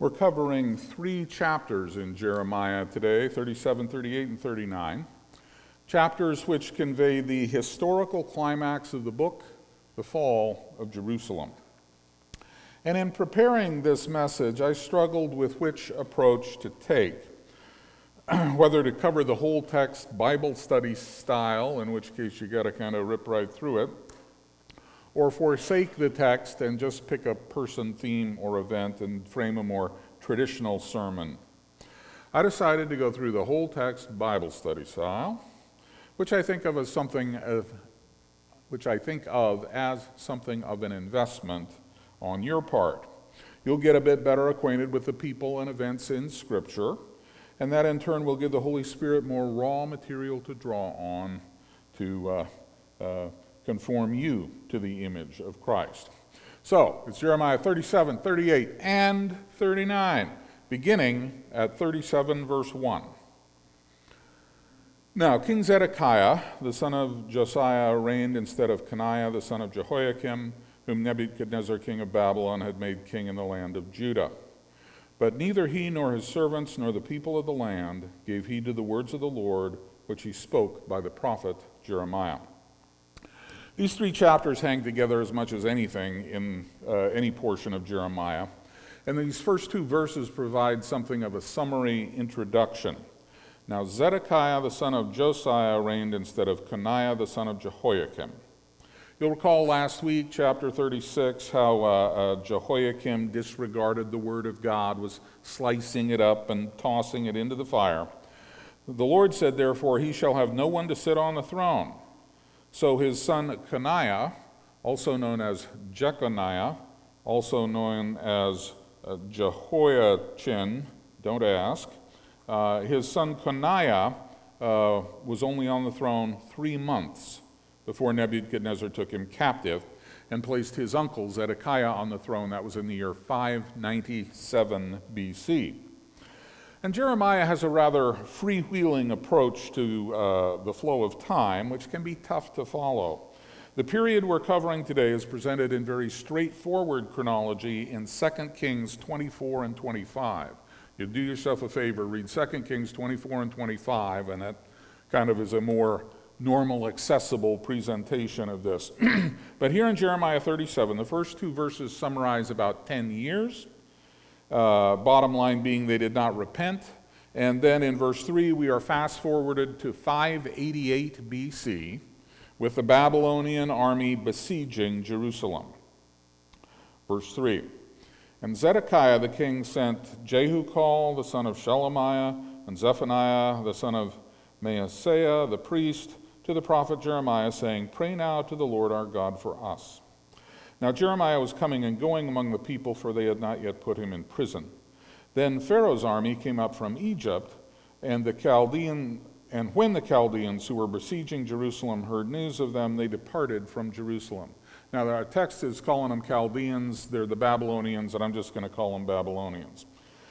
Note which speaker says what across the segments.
Speaker 1: We're covering 3 chapters in Jeremiah today, 37, 38, and 39. Chapters which convey the historical climax of the book, the fall of Jerusalem. And in preparing this message, I struggled with which approach to take. Whether to cover the whole text Bible study style, in which case you got to kind of rip right through it, or forsake the text and just pick a person, theme, or event and frame a more traditional sermon. I decided to go through the whole text Bible study style, which I think of as something of an investment on your part. You'll get a bit better acquainted with the people and events in Scripture, and that in turn will give the Holy Spirit more raw material to draw on to conform you to the image of Christ. So, it's Jeremiah 37, 38, and 39, beginning at 37, verse 1. Now, King Zedekiah, the son of Josiah, reigned instead of Coniah, the son of Jehoiakim, whom Nebuchadnezzar, king of Babylon, had made king in the land of Judah. But neither he nor his servants nor the people of the land gave heed to the words of the Lord, which he spoke by the prophet Jeremiah. These 3 chapters hang together as much as anything in any portion of Jeremiah. And these first 2 verses provide something of a summary introduction. Now, Zedekiah, the son of Josiah, reigned instead of Coniah, the son of Jehoiakim. You'll recall last week, chapter 36, how Jehoiakim disregarded the word of God, was slicing it up and tossing it into the fire. The Lord said, therefore, he shall have no one to sit on the throne. So his son Coniah, also known as Jeconiah, also known as Jehoiachin, don't ask, his son Coniah was only on the throne 3 months before Nebuchadnezzar took him captive and placed his uncle Zedekiah on the throne. That was in the year 597 BC. And Jeremiah has a rather freewheeling approach to the flow of time, which can be tough to follow. The period we're covering today is presented in very straightforward chronology in 2 Kings 24 and 25. You do yourself a favor, read 2 Kings 24 and 25, and that kind of is a more normal, accessible presentation of this. But here in Jeremiah 37, the first 2 verses summarize about 10 years. Bottom line being they did not repent. And then in verse 3, we are fast-forwarded to 588 BC with the Babylonian army besieging Jerusalem. Verse 3, and Zedekiah the king sent Jehukal the son of Shelemiah and Zephaniah the son of Maaseiah the priest to the prophet Jeremiah, saying, pray now to the Lord our God for us. Now Jeremiah was coming and going among the people, for they had not yet put him in prison. Then Pharaoh's army came up from Egypt, and when the Chaldeans who were besieging Jerusalem heard news of them, they departed from Jerusalem. Now our text is calling them Chaldeans, they're the Babylonians, and I'm just going to call them Babylonians.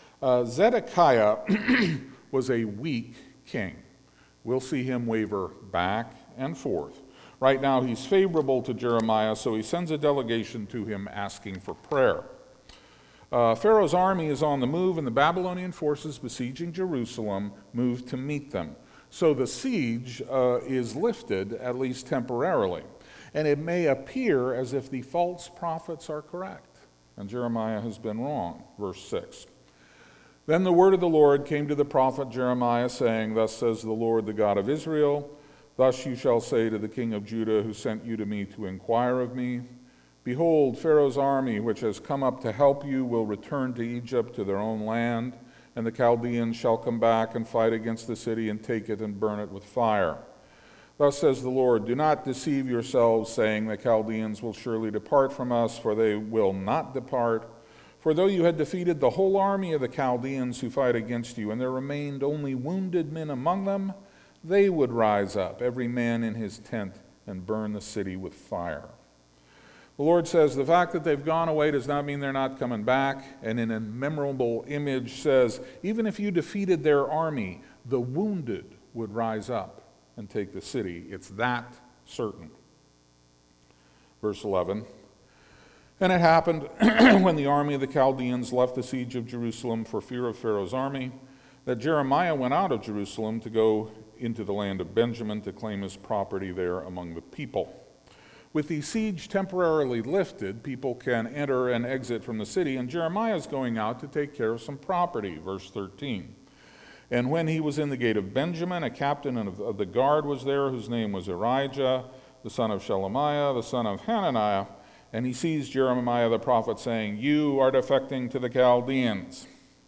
Speaker 1: Zedekiah was a weak king. We'll see him waver back and forth. Right now, he's favorable to Jeremiah, so he sends a delegation to him asking for prayer. Pharaoh's army is on the move, and the Babylonian forces besieging Jerusalem move to meet them. So the siege is lifted, at least temporarily. And it may appear as if the false prophets are correct, and Jeremiah has been wrong. Verse 6. Then the word of the Lord came to the prophet Jeremiah, saying, thus says the Lord, the God of Israel, thus you shall say to the king of Judah, who sent you to me to inquire of me, behold, Pharaoh's army, which has come up to help you, will return to Egypt, to their own land, and the Chaldeans shall come back and fight against the city and take it and burn it with fire. Thus says the Lord, do not deceive yourselves, saying, the Chaldeans will surely depart from us, for they will not depart. For though you had defeated the whole army of the Chaldeans who fight against you, and there remained only wounded men among them, they would rise up, every man in his tent, and burn the city with fire. The Lord says the fact that they've gone away does not mean they're not coming back, and in a memorable image says, even if you defeated their army, the wounded would rise up and take the city. It's that certain. Verse 11, And it happened when the army of the Chaldeans left the siege of Jerusalem for fear of Pharaoh's army, that Jeremiah went out of Jerusalem to go into the land of Benjamin to claim his property there among the people. With the siege temporarily lifted, people can enter and exit from the city, and Jeremiah is going out to take care of some property, verse 13. And when he was in the gate of Benjamin, a captain of the guard was there, whose name was Irijah, the son of Shelemiah, the son of Hananiah, and he sees Jeremiah the prophet saying, "You are defecting to the Chaldeans."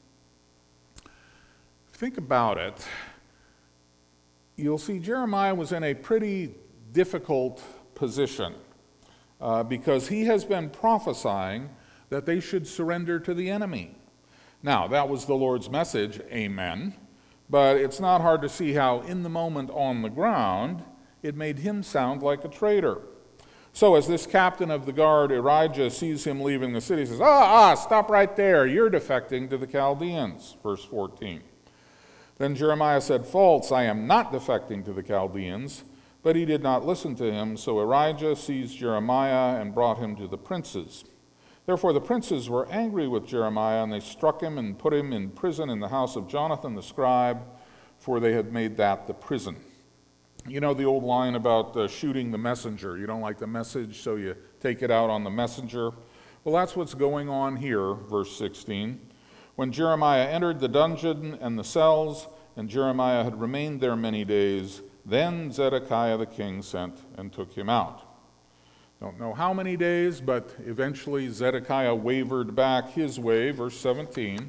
Speaker 1: Think about it. You'll see Jeremiah was in a pretty difficult position because he has been prophesying that they should surrender to the enemy. Now, that was the Lord's message, amen, but it's not hard to see how in the moment on the ground, it made him sound like a traitor. So as this captain of the guard, Irijah, sees him leaving the city, he says, stop right there, you're defecting to the Chaldeans, verse 14. Then Jeremiah said, "False, I am not defecting to the Chaldeans." But he did not listen to him, so Irijah seized Jeremiah and brought him to the princes. Therefore the princes were angry with Jeremiah, and they struck him and put him in prison in the house of Jonathan the scribe, for they had made that the prison. You know the old line about shooting the messenger. You don't like the message, so you take it out on the messenger. Well, that's what's going on here, verse 16. When Jeremiah entered the dungeon and the cells, and Jeremiah had remained there many days, then Zedekiah the king sent and took him out. Don't know how many days, but eventually Zedekiah wavered back his way, verse 17.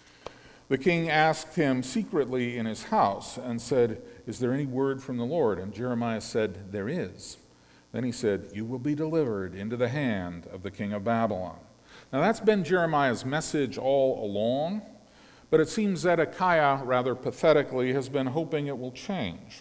Speaker 1: The king asked him secretly in his house and said, "Is there any word from the Lord?" And Jeremiah said, "There is." Then he said, "You will be delivered into the hand of the king of Babylon." Now that's been Jeremiah's message all along, but it seems Zedekiah, rather pathetically, has been hoping it will change.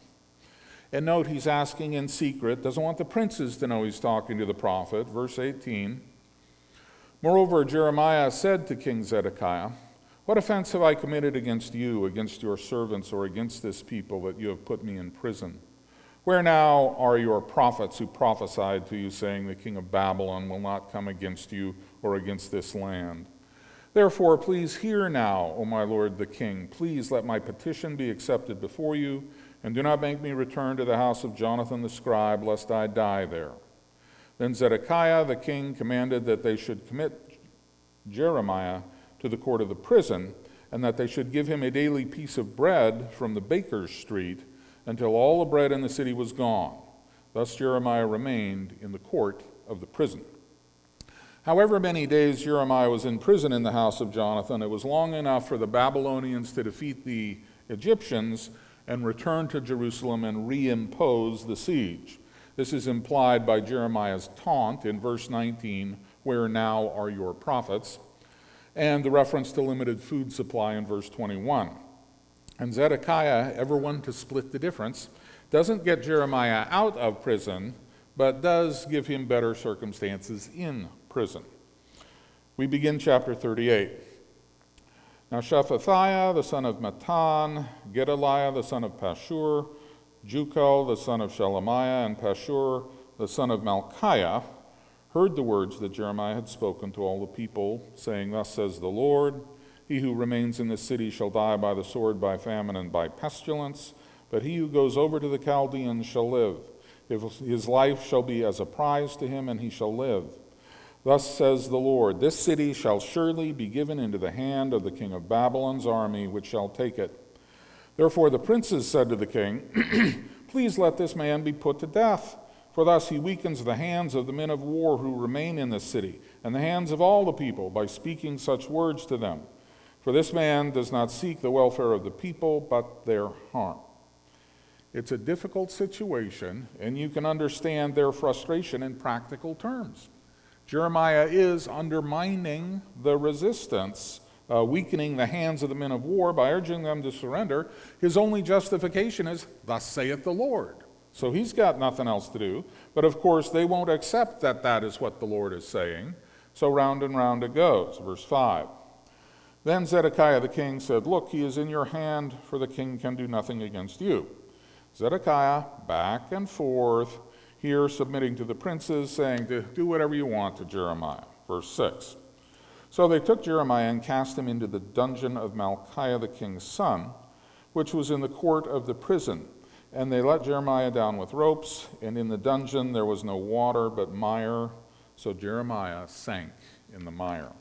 Speaker 1: And note, he's asking in secret, doesn't want the princes to know he's talking to the prophet. Verse 18, "Moreover, Jeremiah said to King Zedekiah, 'What offense have I committed against you, against your servants, or against this people, that you have put me in prison? Where now are your prophets who prophesied to you, saying, the king of Babylon will not come against you or against this land? Therefore, please hear now, O my lord the king. Please let my petition be accepted before you, and do not make me return to the house of Jonathan the scribe, lest I die there.' Then Zedekiah the king commanded that they should commit Jeremiah to the court of the prison, and that they should give him a daily piece of bread from the baker's street, until all the bread in the city was gone. Thus Jeremiah remained in the court of the prison. However many days Jeremiah was in prison in the house of Jonathan, it was long enough for the Babylonians to defeat the Egyptians and return to Jerusalem and reimpose the siege. This is implied by Jeremiah's taunt in verse 19, "Where now are your prophets?" and the reference to limited food supply in verse 21. And Zedekiah, ever one to split the difference, doesn't get Jeremiah out of prison, but does give him better circumstances in prison. We begin chapter 38. Now Shephatiah, the son of Mattan, Gedaliah, the son of Pashur, Jucal, the son of Shelemiah, and Pashur, the son of Malchiah, heard the words that Jeremiah had spoken to all the people, saying, "Thus says the Lord, he who remains in this city shall die by the sword, by famine, and by pestilence, but he who goes over to the Chaldeans shall live. His life shall be as a prize to him, and he shall live. Thus says the Lord, this city shall surely be given into the hand of the king of Babylon's army, which shall take it." Therefore the princes said to the king, "Please let this man be put to death, for thus he weakens the hands of the men of war who remain in this city, and the hands of all the people, by speaking such words to them. For this man does not seek the welfare of the people, but their harm." It's a difficult situation, and you can understand their frustration in practical terms. Jeremiah is undermining the resistance, weakening the hands of the men of war by urging them to surrender. His only justification is, "Thus saith the Lord." So he's got nothing else to do. But of course, they won't accept that that is what the Lord is saying. So round and round it goes. Verse 5. Then Zedekiah the king said, "Look, he is in your hand, for the king can do nothing against you." Zedekiah, back and forth, here submitting to the princes, saying, "Do whatever you want to Jeremiah." Verse 6. So they took Jeremiah and cast him into the dungeon of Malchiah the king's son, which was in the court of the prison. And they let Jeremiah down with ropes, and in the dungeon there was no water but mire. So Jeremiah sank in the mire.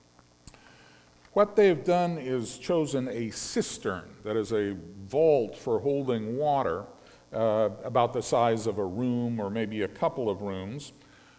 Speaker 1: What they've done is chosen a cistern, that is a vault for holding water, about the size of a room or maybe a couple of rooms.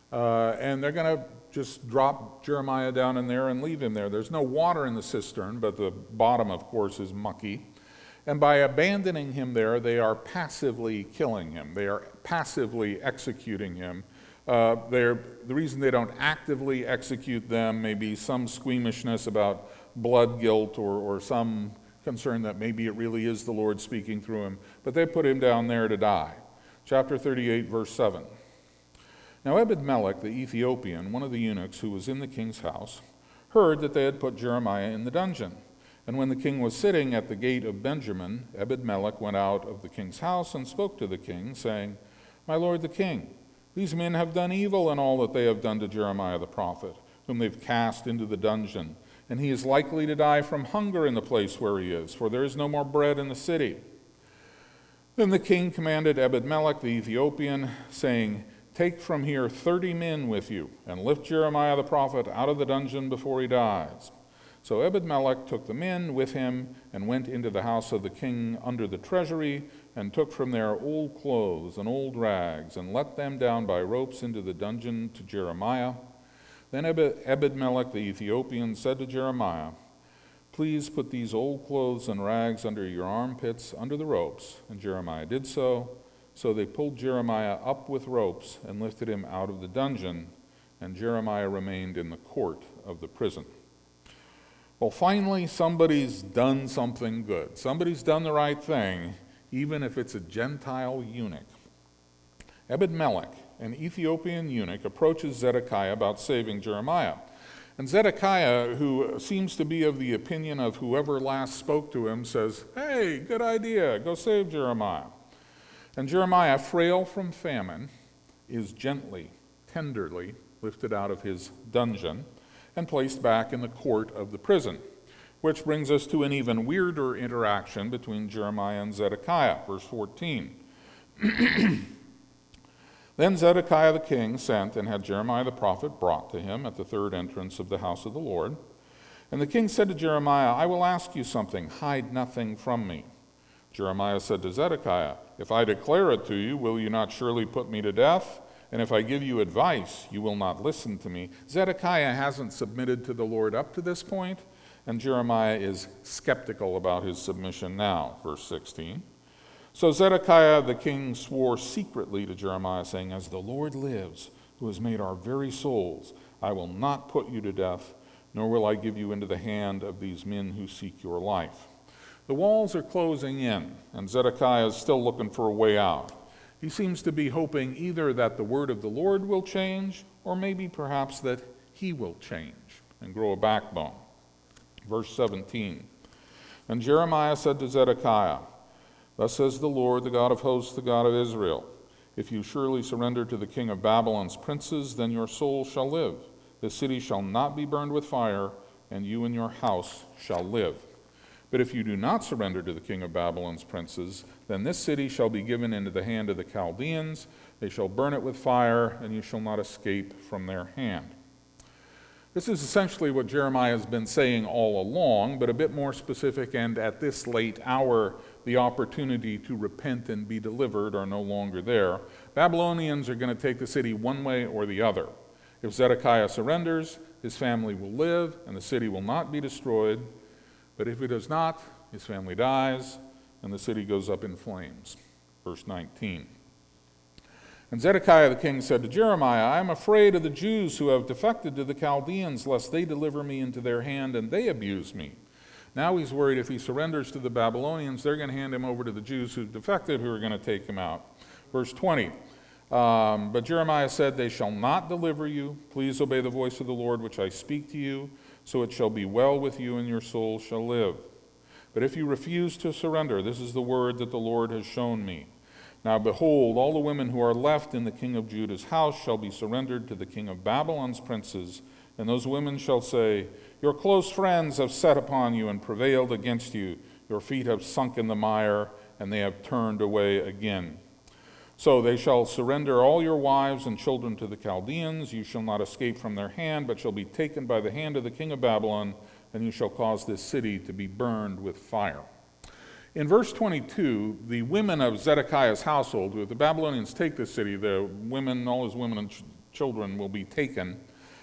Speaker 1: And they're going to just drop Jeremiah down in there and leave him there. There's no water in the cistern, but the bottom, of course, is mucky. And by abandoning him there, they are passively killing him. They are passively executing him. The reason they don't actively execute them may be some squeamishness about blood guilt or some concern that maybe it really is the Lord speaking through him. But they put him down there to die. Chapter 38, verse 7. Now Ebed-Melech the Ethiopian, one of the eunuchs who was in the king's house, heard that they had put Jeremiah in the dungeon. And when the king was sitting at the gate of Benjamin, Ebed-Melech went out of the king's house and spoke to the king, saying, My lord the king, these men have done evil in all that they have done to Jeremiah the prophet, whom they've cast into the dungeon. And he is likely to die from hunger in the place where he is, for there is no more bread in the city. Then the king commanded Ebed-Melech the Ethiopian, saying, Take from here 30 men with you, and lift Jeremiah the prophet out of the dungeon before he dies. So Ebed-Melech took the men with him and went into the house of the king under the treasury, and took from there old clothes and old rags, and let them down by ropes into the dungeon to Jeremiah. Then Ebed-Melech the Ethiopian said to Jeremiah, Please put these old clothes and rags under your armpits, under the ropes. And Jeremiah did so. So they pulled Jeremiah up with ropes and lifted him out of the dungeon, and Jeremiah remained in the court of the prison. Well, finally, somebody's done something good. Somebody's done the right thing, even if it's a Gentile eunuch. Ebed-Melech, an Ethiopian eunuch, approaches Zedekiah about saving Jeremiah. And Zedekiah, who seems to be of the opinion of whoever last spoke to him, says, Hey, good idea, go save Jeremiah. And Jeremiah, frail from famine, is gently, tenderly lifted out of his dungeon and placed back in the court of the prison, which brings us to an even weirder interaction between Jeremiah and Zedekiah. Verse 14. Then Zedekiah the king sent and had Jeremiah the prophet brought to him at the third entrance of the house of the Lord. And the king said to Jeremiah, I will ask you something, hide nothing from me. Jeremiah said to Zedekiah, If I declare it to you, will you not surely put me to death? And if I give you advice, you will not listen to me. Zedekiah hasn't submitted to the Lord up to this point, and Jeremiah is skeptical about his submission now. Verse 16. So Zedekiah the king swore secretly to Jeremiah, saying, As the Lord lives, who has made our very souls, I will not put you to death, nor will I give you into the hand of these men who seek your life. The walls are closing in, and Zedekiah is still looking for a way out. He seems to be hoping either that the word of the Lord will change, or maybe perhaps that he will change and grow a backbone. Verse 17. And Jeremiah said to Zedekiah, Thus says the Lord, the God of hosts, the God of Israel, If you surely surrender to the king of Babylon's princes, then your soul shall live. The city shall not be burned with fire, and you and your house shall live. But if you do not surrender to the king of Babylon's princes, then this city shall be given into the hand of the Chaldeans. They shall burn it with fire, and you shall not escape from their hand. This is essentially what Jeremiah has been saying all along, but a bit more specific, and at this late hour, the opportunity to repent and be delivered are no longer there. Babylonians are going to take the city one way or the other. If Zedekiah surrenders, his family will live, and the city will not be destroyed. But if he does not, his family dies, and the city goes up in flames. Verse 19. And Zedekiah the king said to Jeremiah, I am afraid of the Jews who have defected to the Chaldeans, lest they deliver me into their hand and they abuse me. Now he's worried if he surrenders to the Babylonians, they're going to hand him over to the Jews who defected, who are going to take him out. Verse 20. But Jeremiah said, They shall not deliver you. Please obey the voice of the Lord, which I speak to you. So it shall be well with you, and your soul shall live. But if you refuse to surrender, this is the word that the Lord has shown me. Now behold, all the women who are left in the king of Judah's house shall be surrendered to the king of Babylon's princes, And those women shall say, Your close friends have set upon you and prevailed against you. Your feet have sunk in the mire, and they have turned away again. So they shall surrender all your wives and children to the Chaldeans. You shall not escape from their hand, but shall be taken by the hand of the king of Babylon, and you shall cause this city to be burned with fire. In verse 22, the women of Zedekiah's household, if the Babylonians take the city, the women, all his women and children will be taken.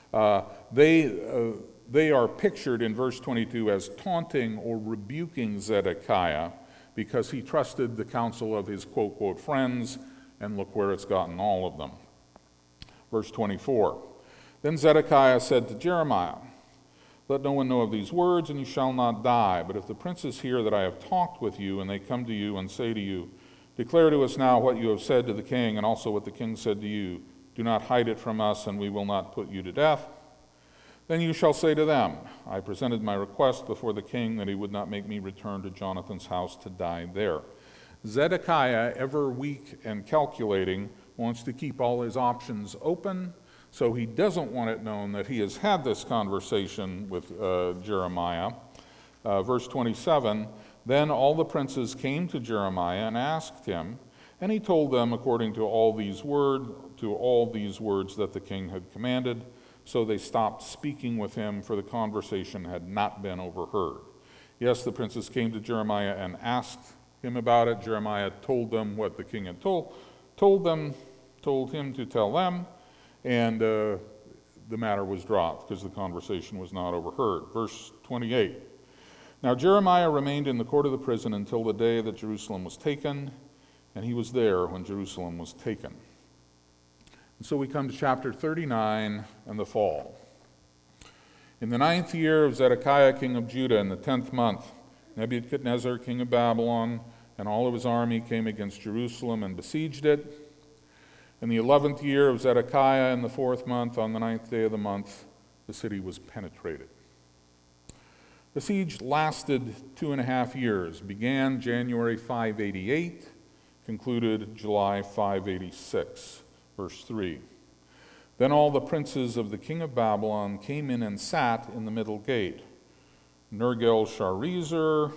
Speaker 1: They are pictured in verse 22 as taunting or rebuking Zedekiah because he trusted the counsel of his quote, friends, and look where it's gotten all of them. Verse 24, Then Zedekiah said to Jeremiah, Let no one know of these words, and you shall not die. But if the princes hear that I have talked with you, and they come to you and say to you, Declare to us now what you have said to the king, and also what the king said to you. Do not hide it from us, and we will not put you to death. Then you shall say to them, I presented my request before the king that he would not make me return to Jonathan's house to die there. Zedekiah, ever weak and calculating, wants to keep all his options open, so he doesn't want it known that he has had this conversation with Jeremiah. Verse 27, Then all the princes came to Jeremiah and asked him, and he told them according to all these words that the king had commanded. So they stopped speaking with him, for the conversation had not been overheard. Yes, the princes came to Jeremiah and asked him about it. Jeremiah told them what the king had told him to tell them, and the matter was dropped because the conversation was not overheard. Verse 28. Now Jeremiah remained in the court of the prison until the day that Jerusalem was taken, and he was there when Jerusalem was taken. And so we come to chapter 39 and the fall. In the 9th year of Zedekiah king of Judah, in the 10th month, Nebuchadnezzar king of Babylon and all of his army came against Jerusalem and besieged it. In the 11th year of Zedekiah, in the 4th month, on the 9th day of the month, the city was penetrated. The siege lasted 2.5 years, began January 588, concluded July 586. Verse 3. Then all the princes of the king of Babylon came in and sat in the middle gate. Nergal-Sharezer,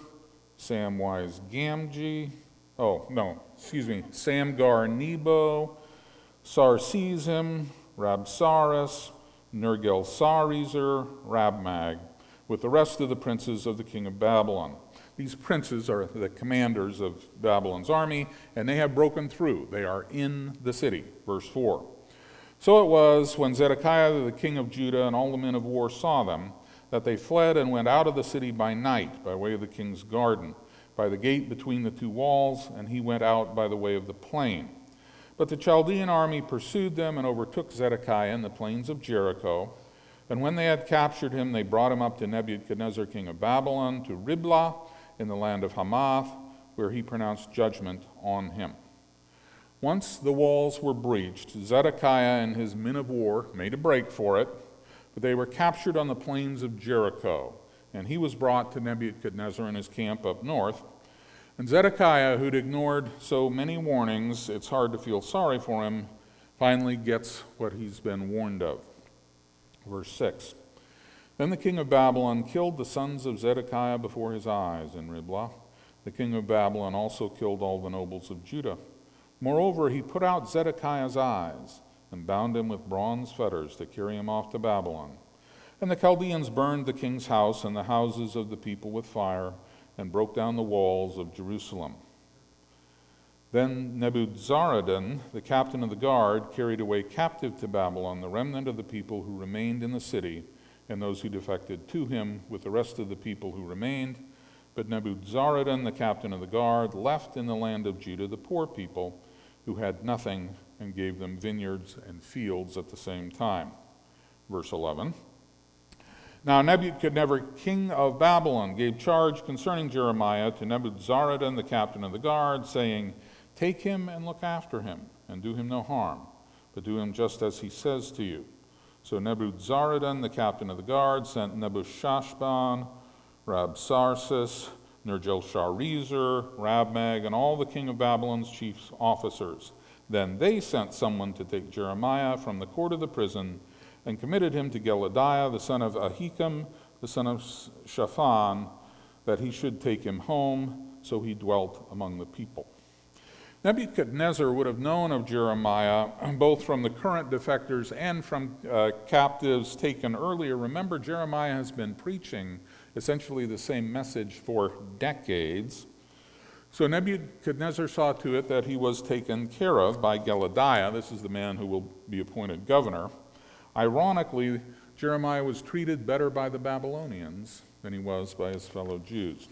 Speaker 1: Samgar-Nebo, Sarsezim, Rabsaris, Nergal-Sharezer, Rabmag, with the rest of the princes of the king of Babylon. These princes are the commanders of Babylon's army, and they have broken through. They are in the city. Verse 4. So it was when Zedekiah the king of Judah and all the men of war saw them, that they fled and went out of the city by night, by way of the king's garden, by the gate between the two walls, and he went out by the way of the plain. But the Chaldean army pursued them and overtook Zedekiah in the plains of Jericho. And when they had captured him, they brought him up to Nebuchadnezzar king of Babylon, to Riblah, in the land of Hamath, where he pronounced judgment on him. Once the walls were breached, Zedekiah and his men of war made a break for it, but they were captured on the plains of Jericho, and he was brought to Nebuchadnezzar in his camp up north. And Zedekiah, who'd ignored so many warnings, it's hard to feel sorry for him, finally gets what he's been warned of. Verse 6. Then the king of Babylon killed the sons of Zedekiah before his eyes in Riblah. The king of Babylon also killed all the nobles of Judah. Moreover, he put out Zedekiah's eyes and bound him with bronze fetters to carry him off to Babylon. And the Chaldeans burned the king's house and the houses of the people with fire and broke down the walls of Jerusalem. Then Nebuzaradan, the captain of the guard, carried away captive to Babylon the remnant of the people who remained in the city and those who defected to him with the rest of the people who remained. But Nebuzaradan, the captain of the guard, left in the land of Judah the poor people who had nothing and gave them vineyards and fields at the same time. Verse 11. Now Nebuchadnezzar, king of Babylon, gave charge concerning Jeremiah to Nebuzaradan, the captain of the guard, saying, Take him and look after him, and do him no harm, but do him just as he says to you. So Nebuzaradan, the captain of the guard, sent Nebuchadnezzar, Rabsaris, Nergal-Sharezer, Rabmag, and all the king of Babylon's chief officers. Then they sent someone to take Jeremiah from the court of the prison and committed him to Gedaliah, the son of Ahikam, the son of Shaphan, that he should take him home. So he dwelt among the people. Nebuchadnezzar would have known of Jeremiah both from the current defectors and from captives taken earlier. Remember, Jeremiah has been preaching essentially the same message for decades. So Nebuchadnezzar saw to it that he was taken care of by Gedaliah. This is the man who will be appointed governor. Ironically, Jeremiah was treated better by the Babylonians than he was by his fellow Jews.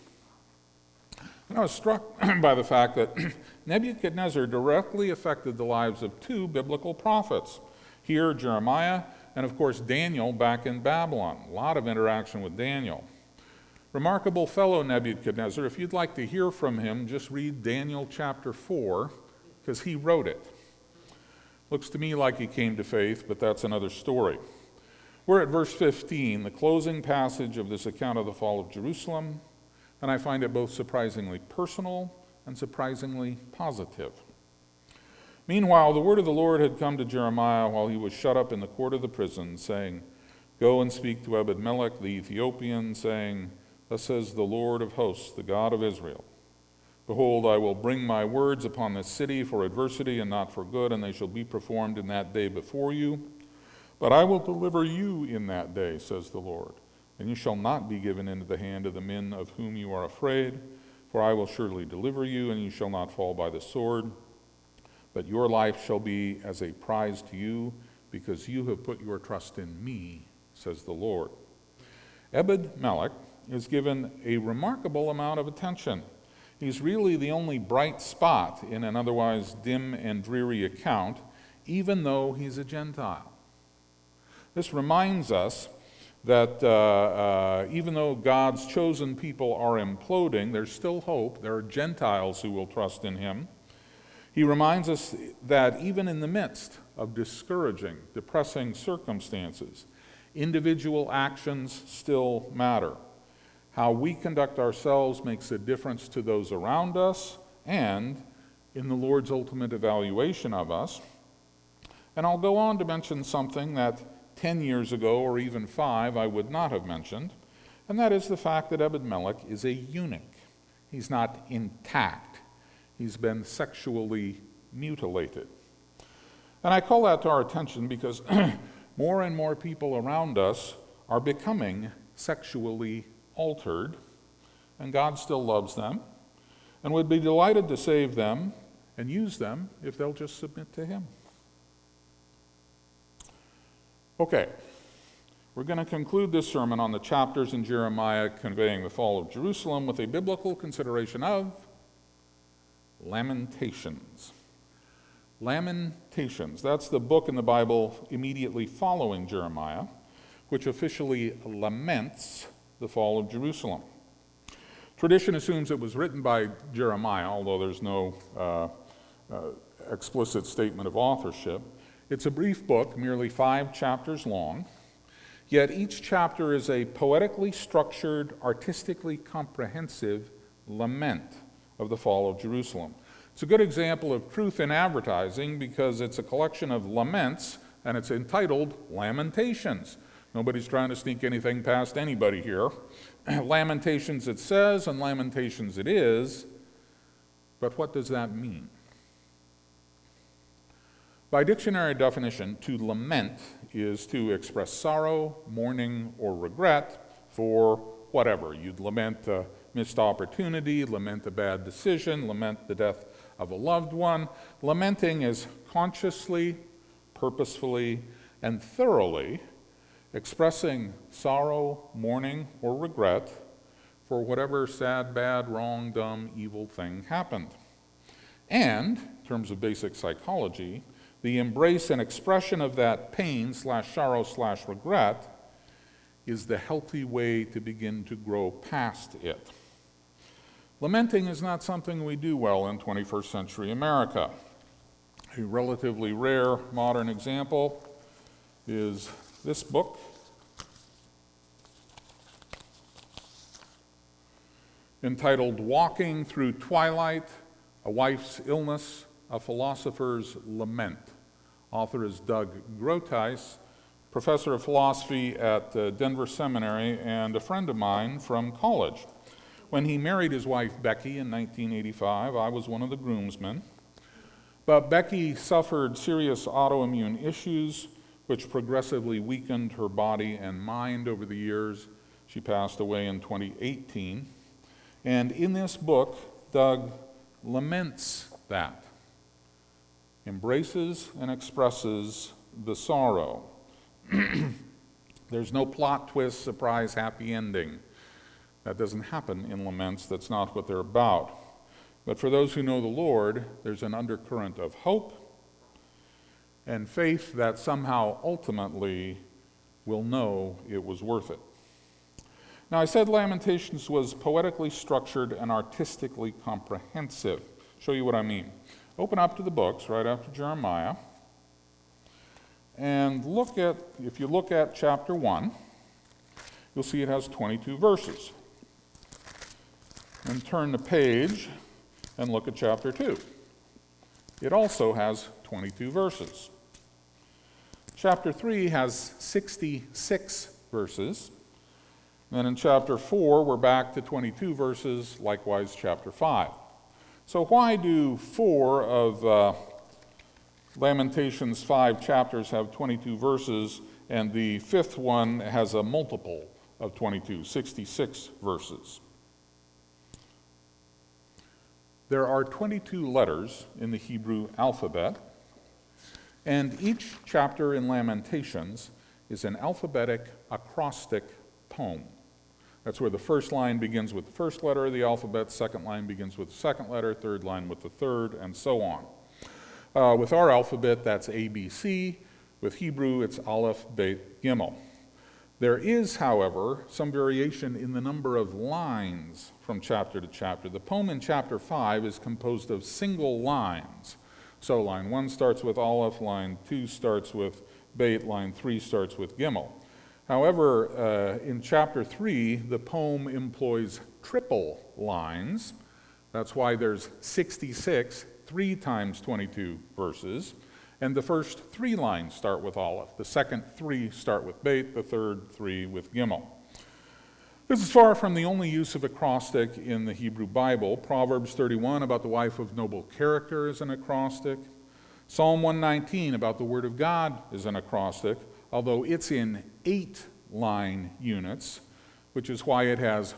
Speaker 1: And I was struck by the fact that Nebuchadnezzar directly affected the lives of two biblical prophets. Here, Jeremiah, and of course Daniel back in Babylon. A lot of interaction with Daniel. Remarkable fellow Nebuchadnezzar. If you'd like to hear from him, just read Daniel chapter 4, because he wrote it. Looks to me like he came to faith, but that's another story. We're at verse 15, the closing passage of this account of the fall of Jerusalem. And I find it both surprisingly personal and surprisingly positive. Meanwhile, the word of the Lord had come to Jeremiah while he was shut up in the court of the prison, saying, "Go and speak to Ebed-melech the Ethiopian, saying, Thus says the Lord of hosts, the God of Israel. Behold, I will bring my words upon this city for adversity and not for good, and they shall be performed in that day before you. But I will deliver you in that day, says the Lord. And you shall not be given into the hand of the men of whom you are afraid, for I will surely deliver you, and you shall not fall by the sword. But your life shall be as a prize to you, because you have put your trust in me, says the Lord." Ebed-melech is given a remarkable amount of attention. He's really the only bright spot in an otherwise dim and dreary account, even though he's a Gentile. This reminds us that even though God's chosen people are imploding, there's still hope. There are Gentiles who will trust in him. He reminds us that even in the midst of discouraging, depressing circumstances, individual actions still matter. How we conduct ourselves makes a difference to those around us and in the Lord's ultimate evaluation of us. And I'll go on to mention something that 10 years ago, or even 5, I would not have mentioned, and that is the fact that Ebed-melech is a eunuch. He's not intact. He's been sexually mutilated. And I call that to our attention because more and more people around us are becoming sexually altered, and God still loves them and would be delighted to save them and use them if they'll just submit to him. Okay, we're going to conclude this sermon on the chapters in Jeremiah conveying the fall of Jerusalem with a biblical consideration of Lamentations. Lamentations, that's the book in the Bible immediately following Jeremiah, which officially laments the fall of Jerusalem. Tradition assumes it was written by Jeremiah, although there's no explicit statement of authorship. It's a brief book, merely 5 chapters long, yet each chapter is a poetically structured, artistically comprehensive lament of the fall of Jerusalem. It's a good example of truth in advertising because it's a collection of laments, and it's entitled Lamentations. Nobody's trying to sneak anything past anybody here. Lamentations it says, and Lamentations it is, but what does that mean? By dictionary definition, to lament is to express sorrow, mourning, or regret for whatever. You'd lament a missed opportunity, lament a bad decision, lament the death of a loved one. Lamenting is consciously, purposefully, and thoroughly expressing sorrow, mourning, or regret for whatever sad, bad, wrong, dumb, evil thing happened. And, in terms of basic psychology, the embrace and expression of that pain / sorrow / regret is the healthy way to begin to grow past it. Lamenting is not something we do well in 21st century America. A relatively rare modern example is this book. Entitled Walking Through Twilight, A Wife's Illness, A Philosopher's Lament. Author is Doug Groothuis, professor of philosophy at Denver Seminary and a friend of mine from college. When he married his wife Becky in 1985, I was one of the groomsmen. But Becky suffered serious autoimmune issues, which progressively weakened her body and mind over the years. She passed away in 2018. And in this book, Doug laments that, embraces and expresses the sorrow. There's no plot twist, surprise, happy ending. That doesn't happen in laments. That's not what they're about. But for those who know the Lord, there's an undercurrent of hope and faith that somehow ultimately will know it was worth it. Now, I said Lamentations was poetically structured and artistically comprehensive. Show you what I mean. Open up to the books right after Jeremiah. And if you look at chapter 1, you'll see it has 22 verses. And turn the page and look at chapter 2. It also has 22 verses. Chapter 3 has 66 verses. Then in chapter 4, we're back to 22 verses, likewise chapter 5. So why do 4 of Lamentations' 5 chapters have 22 verses, and the 5th one has a multiple of 22, 66 verses? There are 22 letters in the Hebrew alphabet, and each chapter in Lamentations is an alphabetic acrostic poem. That's where the first line begins with the first letter of the alphabet, second line begins with the second letter, third line with the third, and so on. With our alphabet, that's ABC. With Hebrew, it's Aleph, Bet, Gimel. There is, however, some variation in the number of lines from chapter to chapter. The poem in chapter 5 is composed of single lines. So line 1 starts with Aleph, line 2 starts with Bet, line 3 starts with Gimel. However, in chapter 3, the poem employs triple lines. That's why there's 66, 3 times 22 verses. And the first 3 lines start with Aleph. The second 3 start with Bet, the third 3 with Gimel. This is far from the only use of acrostic in the Hebrew Bible. Proverbs 31 about the wife of noble character is an acrostic. Psalm 119 about the word of God is an acrostic, although it's in 8-line units, which is why it has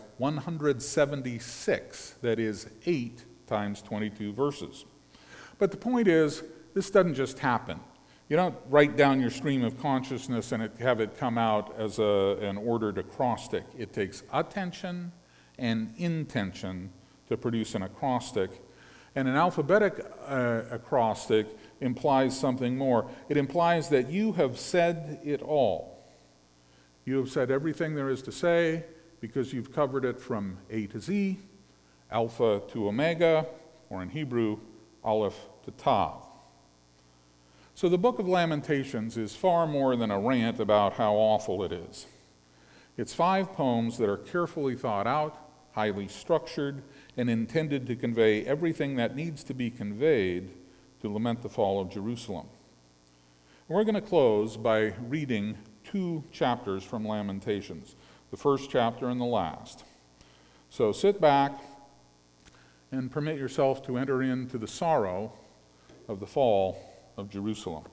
Speaker 1: 176, that is 8 times 22 verses. But the point is, this doesn't just happen. You don't write down your stream of consciousness and have it come out as an ordered acrostic. It takes attention and intention to produce an acrostic. And an alphabetic acrostic implies something more. It implies that you have said it all. You have said everything there is to say because you've covered it from A to Z, Alpha to Omega, or in Hebrew, Aleph to Tav. So the book of Lamentations is far more than a rant about how awful it is. It's 5 poems that are carefully thought out, highly structured, and intended to convey everything that needs to be conveyed to lament the fall of Jerusalem. And we're going to close by reading 2 chapters from Lamentations, the first chapter and the last. So sit back and permit yourself to enter into the sorrow of the fall of Jerusalem.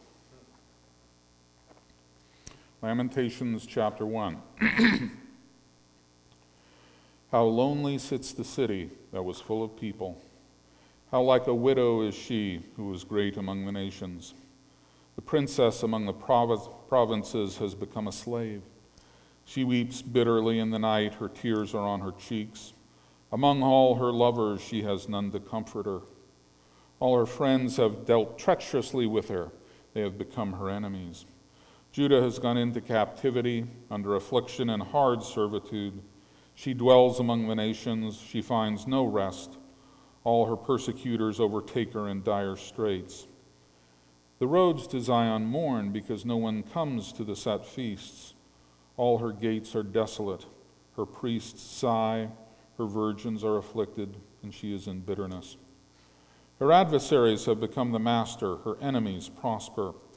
Speaker 1: Lamentations chapter 1. How lonely sits the city that was full of people. How like a widow is she who was great among the nations. The princess among the provinces has become a slave. She weeps bitterly in the night, her tears are on her cheeks. Among all her lovers she has none to comfort her. All her friends have dealt treacherously with her. They have become her enemies. Judah has gone into captivity, under affliction and hard servitude. She dwells among the nations. She finds no rest. All her persecutors overtake her in dire straits. The roads to Zion mourn because no one comes to the set feasts. All her gates are desolate. Her priests sigh. Her virgins are afflicted, and she is in bitterness. Her adversaries have become the master, her enemies prosper.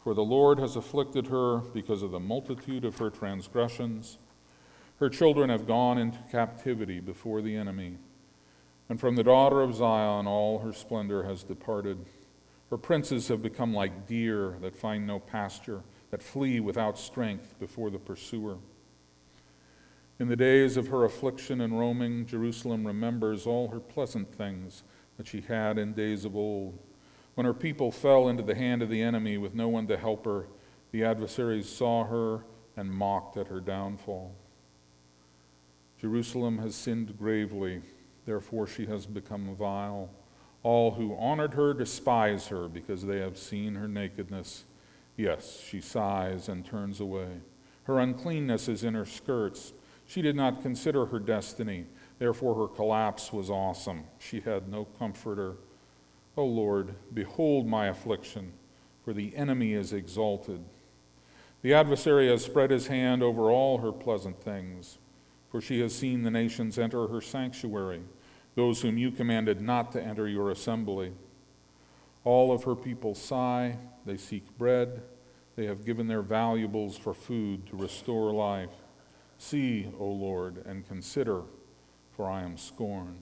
Speaker 1: For the Lord has afflicted her because of the multitude of her transgressions. Her children have gone into captivity before the enemy. And from the daughter of Zion all her splendor has departed. Her princes have become like deer that find no pasture, that flee without strength before the pursuer. In the days of her affliction and roaming, Jerusalem remembers all her pleasant things that she had in days of old. When her people fell into the hand of the enemy with no one to help her, the adversaries saw her and mocked at her downfall. Jerusalem has sinned gravely, therefore she has become vile. All who honored her despise her because they have seen her nakedness. Yes, she sighs and turns away. Her uncleanness is in her skirts. She did not consider her destiny, therefore her collapse was awesome. She had no comforter. O Lord, behold my affliction, for the enemy is exalted. The adversary has spread his hand over all her pleasant things, for she has seen the nations enter her sanctuary, those whom you commanded not to enter your assembly. All of her people sigh, they seek bread, they have given their valuables for food to restore life. See, O Lord, and consider, for I am scorned.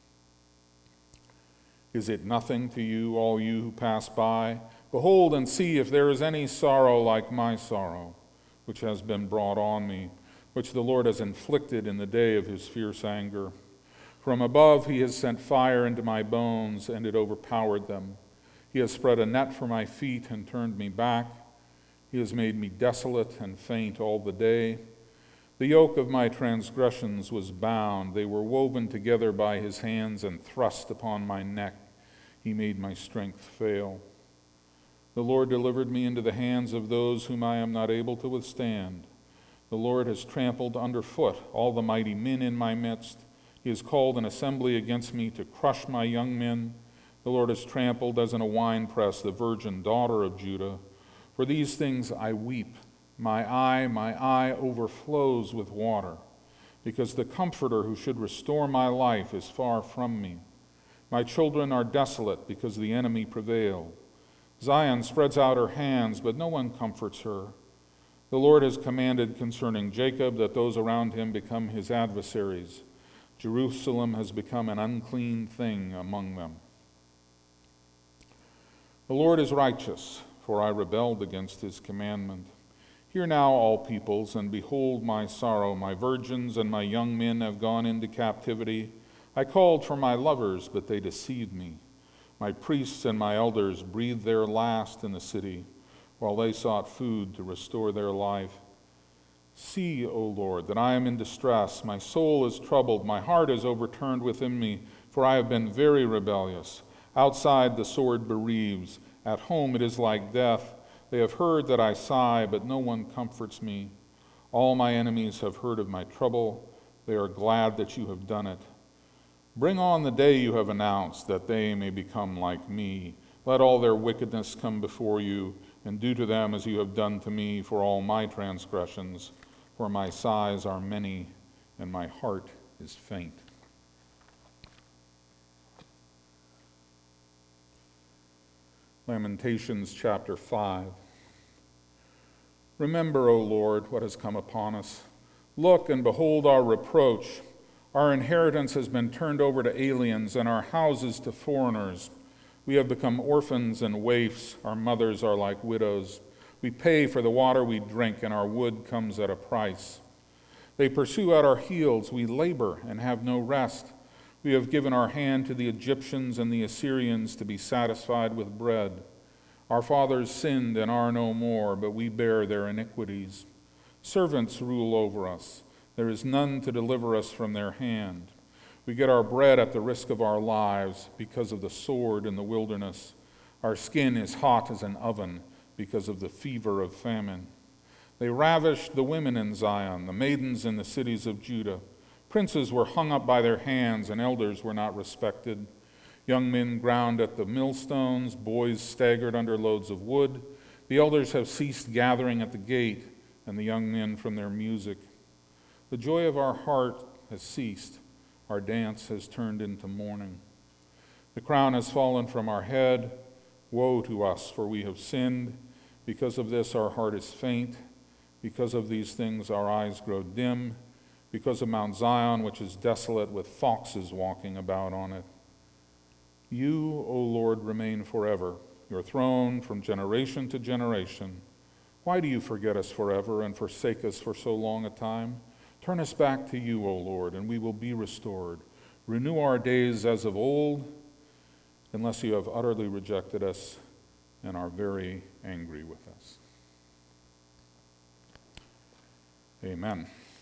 Speaker 1: Is it nothing to you, all you who pass by? Behold and see if there is any sorrow like my sorrow, which has been brought on me, which the Lord has inflicted in the day of his fierce anger. From above he has sent fire into my bones, and it overpowered them. He has spread a net for my feet and turned me back. He has made me desolate and faint all the day. The yoke of my transgressions was bound. They were woven together by his hands and thrust upon my neck. He made my strength fail. The Lord delivered me into the hands of those whom I am not able to withstand. The Lord has trampled underfoot all the mighty men in my midst. He has called an assembly against me to crush my young men. The Lord has trampled as in a winepress the virgin daughter of Judah. For these things I weep. My eye overflows with water, because the Comforter who should restore my life is far from me. My children are desolate because the enemy prevailed. Zion spreads out her hands, but no one comforts her. The Lord has commanded concerning Jacob that those around him become his adversaries. Jerusalem has become an unclean thing among them. The Lord is righteous, for I rebelled against his commandment. Hear now, all peoples, and behold my sorrow. My virgins and my young men have gone into captivity. I called for my lovers, but they deceived me. My priests and my elders breathed their last in the city, while they sought food to restore their life. See, O Lord, that I am in distress. My soul is troubled. My heart is overturned within me, for I have been very rebellious. Outside the sword bereaves. At home it is like death. They have heard that I sigh, but no one comforts me. All my enemies have heard of my trouble. They are glad that you have done it. Bring on the day you have announced, that they may become like me. Let all their wickedness come before you, and do to them as you have done to me for all my transgressions. For my sighs are many, and my heart is faint. Lamentations chapter 5. Remember, O Lord, what has come upon us. Look and behold our reproach. Our inheritance has been turned over to aliens, and our houses to foreigners. We have become orphans and waifs. Our mothers are like widows. We pay for the water we drink, and our wood comes at a price. They pursue at our heels. We labor and have no rest. We have given our hand to the Egyptians and the Assyrians to be satisfied with bread. Our fathers sinned and are no more, but we bear their iniquities. Servants rule over us. There is none to deliver us from their hand. We get our bread at the risk of our lives because of the sword in the wilderness. Our skin is hot as an oven because of the fever of famine. They ravished the women in Zion, the maidens in the cities of Judah. Princes were hung up by their hands, and elders were not respected. Young men ground at the millstones, boys staggered under loads of wood. The elders have ceased gathering at the gate, and the young men from their music. The joy of our heart has ceased. Our dance has turned into mourning. The crown has fallen from our head. Woe to us, for we have sinned, Because of this, our heart is faint. Because of these things, our eyes grow dim. Because of Mount Zion, which is desolate, with foxes walking about on it. You, O Lord, remain forever, your throne from generation to generation. Why do you forget us forever and forsake us for so long a time? Turn us back to you, O Lord, and we will be restored. Renew our days as of old, unless you have utterly rejected us and are very angry with us. Amen.